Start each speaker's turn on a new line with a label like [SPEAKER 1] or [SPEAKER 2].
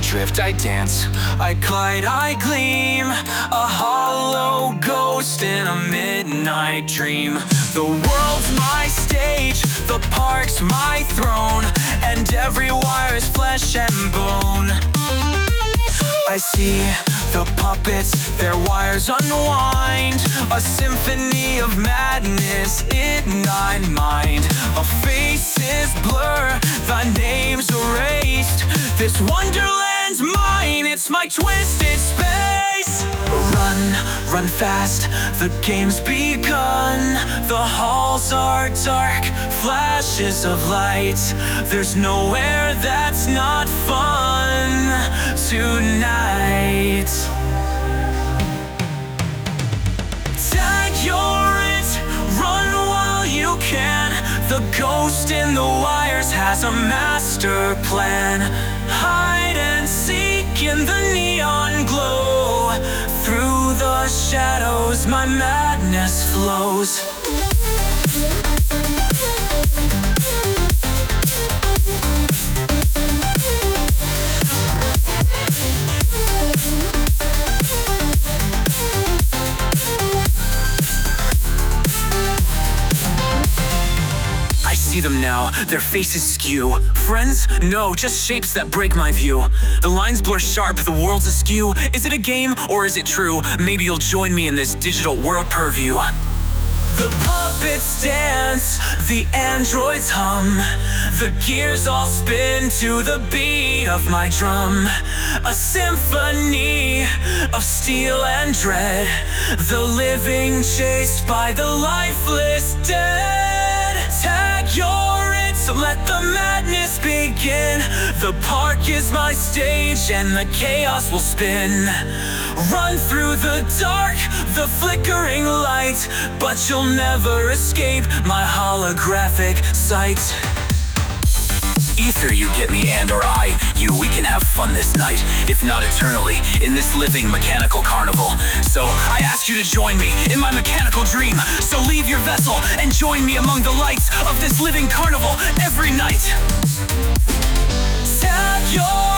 [SPEAKER 1] drift, I dance, I glide, I gleam, a hollow ghost in a midnight dream. The world's my stage, the park's my throne, and every wire is flesh and bone. I see the puppets, their wires unwind, a symphony of madness in my mind. Our faces blur, the names erased. This wonderland's mine, it's my twisted space. Run fast, the game's begun. The halls are dark, flashes of light. There's nowhere that's not fun tonight. Tag, you're it, run while you can. The ghost in the wires has a master plan. Hide and seek in the neon glow. Through the shadows my madness flows. See them now, their faces skew. Friends? No, just shapes that break my view. The lines blur sharp, the world's askew. Is it a game or is it true? Maybe you'll join me in this digital world purview. The puppets dance, the androids hum. The gears all spin to the beat of my drum. A symphony of steel and dread. The living chased by the lifeless dead. Tag, you're it, so let the madness begin. The park is my stage and the chaos will spin. Run through the dark, the flickering light, but you'll never escape my holographic sight. Either you get me or we can have fun this night, if not eternally, in this living mechanical carnival. So I ask you to join me in my mechanical dream. So leave your vessel and join me among the lights of this living carnival every night. Tap your